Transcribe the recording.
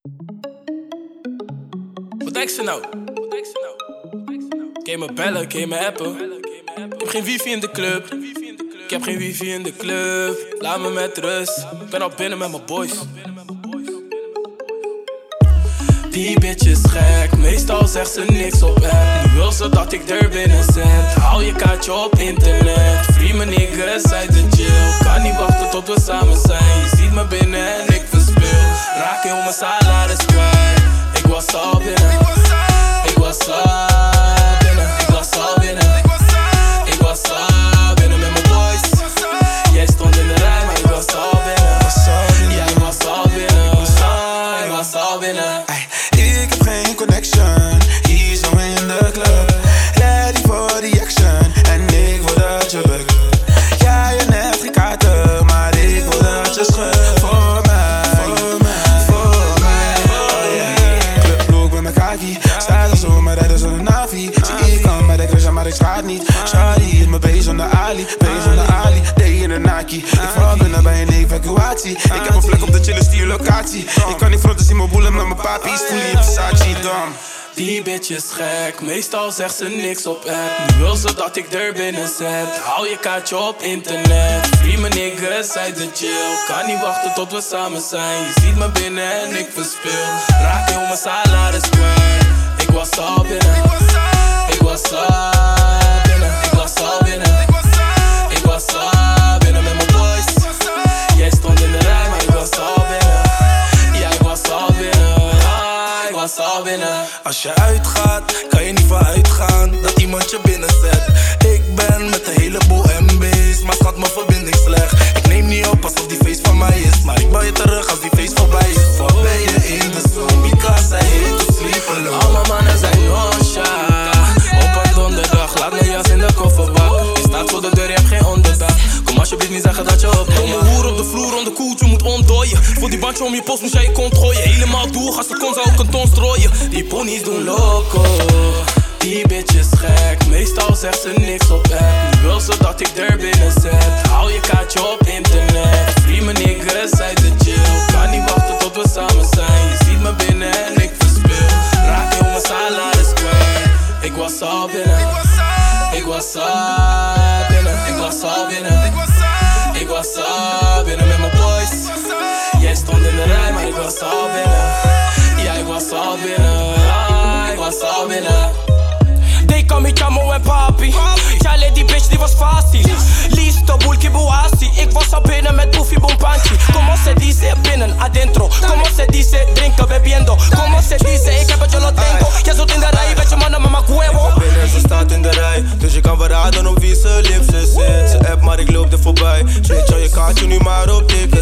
Wat denk ze nou? Kun je me bellen, kun je me appen? Ik heb geen wifi in de club. Ik heb geen wifi in de club. Laat me met rust. Ik ben al binnen met mijn boys. Die bitch is gek, meestal zegt ze niks op app. Nu wil ze dat ik er binnen zet. Hou je kaartje op internet. Free mijn niggas uit de chill. Kan niet wachten tot we samen zijn. Je ziet me binnen en ik verspil. Raak heel mijn salaris kwijt. Ik was al binnen. Ik was al binnen. Ik was al binnen. Ik was al binnen met mijn boys. Jij stond in de rij, maar ik was al binnen. Ja, ik was al binnen. Ik was al binnen. Ik heb geen connection, hier zo in de club. Ready voor die action, en ik wil dat je bukt. Ja, je hebt geen kaarten, maar ik wil dat je schudt. Voor mij, voor mij, oh yeah. Clublook met mijn kaki, staat al zo, maar rijden zonder navi. Zie ik kan met de crush, maar ik schaat niet. Shawty is mijn B zonder Ali, B zonder Ali, D in de Nike. Ik val binnen bij een evacuatie. Ik heb een plek op de chille stierlocatie. Ik kan niet fronten, zien mijn boelen met mijn papi's. Fully in Versace, dan. Die bitch is gek, meestal zegt ze niks op app. Nu wil ze dat ik er binnen zet. Hou je kaartje op internet. Free mijn niggas uit de chill. Kan niet wachten tot we samen zijn. Je ziet me binnen en ik verspil. Raak heel mijn salaris kwijt. Ik was al binnen. Ik was al binnen. Ik was al binnen. Ik was al binnen met mijn boys. Jij stond in de rij, maar ik was al binnen. Ja, ik was al binnen. Ik was al binnen. Als je uitgaat, kan je niet van uitgaan dat iemand je binnenzet. Ik ben met een heleboel MB's, maar schat mijn verbinding slecht. Ik neem niet op alsof die feest van mij is, maar ik bel je terug als die feest voorbij is. Wat ben je in de zon, because I hate to sleep alone. Alle mannen zijn nonchalant. Op een donderdag, laat mijn jas in de kofferbak. Je staat voor de deur, je hebt geen onderdak. Kom alsjeblieft niet zeggen dat je opkomt. Kom mijn hoer op de vloer, onder koeltje moet ontdooien. Voor die bandje om je post moest jij je kont gooien. Helemaal doel, als de kon zou ik een ton strooien. Die ponies doen loco. Die bitch is gek, meestal zegt ze niks op app. Nu wil ze dat ik er binnen zet. Hou je kaartje op internet. Free mijn niggas uit de chill. Kan niet wachten tot we samen zijn. Je ziet me binnen en ik verspil. Raak heel mijn salaris kwijt. Ik was al binnen. Ik was al binnen. Ik was al binnen. Ik was al binnen met mijn boys. Jij stond in de rij, maar ik was al binnen. Ja, ik was al binnen. Ik was al binnen. They call me Chamo en Papi. Chale, die bitch die was fácil. Listo, bulky buasi. Ik was al binnen met Puffy Bompanchi. Como se dice binnen, adentro. Como se dice drinken, bebiendo. Como se dice, ik heb het, je lo tengo. Jij zult in de rij, weet je mannen, mama huevo. Binnen, ze staat in de rij, dus je kan verraden op wie ze liefste zit. Ze app, maar ik loop er voorbij. Switch al je kaartje nu maar op tikken.